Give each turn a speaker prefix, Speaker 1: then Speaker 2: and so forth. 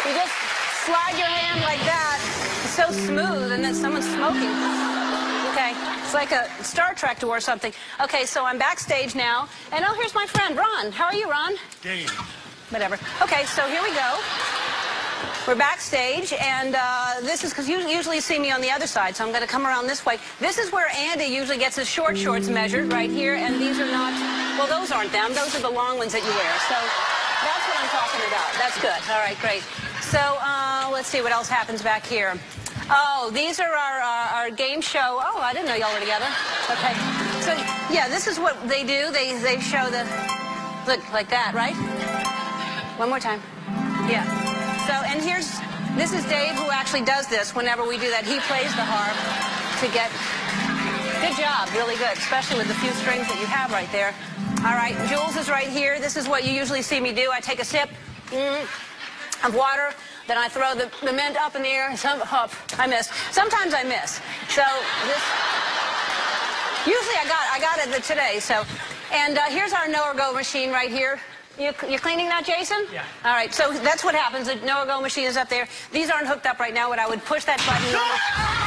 Speaker 1: You just slide your hand like that. It's so smooth, and then someone's smoking. Okay, it's like a Star Trek or something. Okay, so I'm backstage now, and oh, here's my friend, Ron. How are you, Ron?
Speaker 2: Game.
Speaker 1: Whatever. Okay, so here we go. We're backstage, and this is because you usually see me on the other side, so I'm going to come around this way. This is where Andy usually gets his short shorts measured, right here, and these are not, well, those aren't them. Those are the long ones that you wear, so that's what I'm talking about. That's good. All right, great. So let's see what else happens back here. Oh, these are our game show. Oh, I didn't know y'all were together. Okay. So, yeah, this is what they do. They show the, look, like that, right? One more time. Yeah. So, and this is Dave who actually does this whenever we do that. He plays the harp to get, good job, really good, especially with the few strings that you have right there. All right, Jules is right here. This is what you usually see me do. I take a sip of water, then I throw the mint up in the air. I miss. Sometimes I miss. So this, usually I got it today. So, and here's our No or Go machine right here. You're cleaning that, Jason? Yeah. All right, so that's what happens. The No or Go machine is up there. These aren't hooked up right now, but I would push that button.